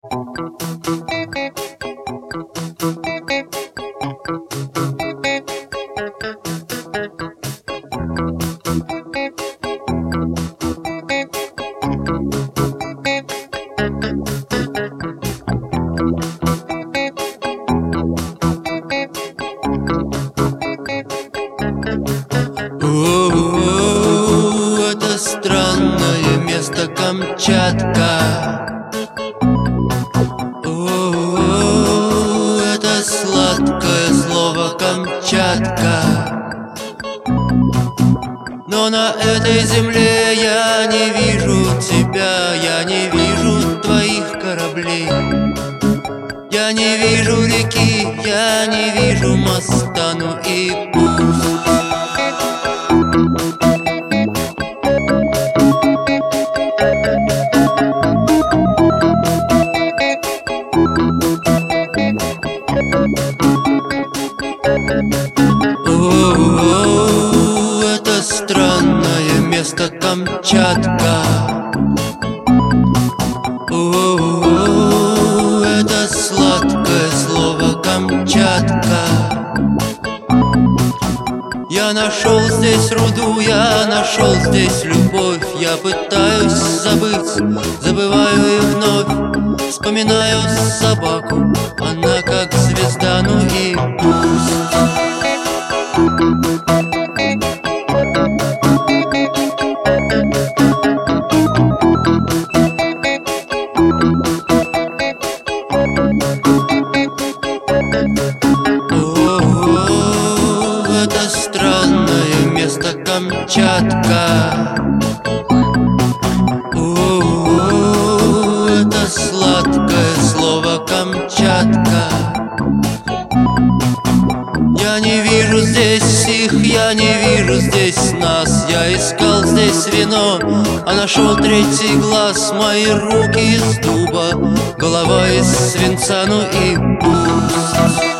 Это странное место Камчатка. Это сладкое слово Камчатка. Но на этой земле я не вижу тебя, я не вижу твоих кораблей. Я не вижу реки, я не вижу моста, ну и пусть. Это странное место Камчатка. Это сладкое слово Камчатка. Я нашел здесь руду, я нашел здесь любовь. Я пытаюсь забыть, забываю и вновь вспоминаю собаку, она как звезда, ну и пусть. Это странное место Камчатка. Это сладкое слово Камчатка. Я не вижу здесь их, я не вижу здесь нас. Я искал здесь вино, а нашел третий глаз. Мои руки из дуба, голова из свинца, ну и пусть.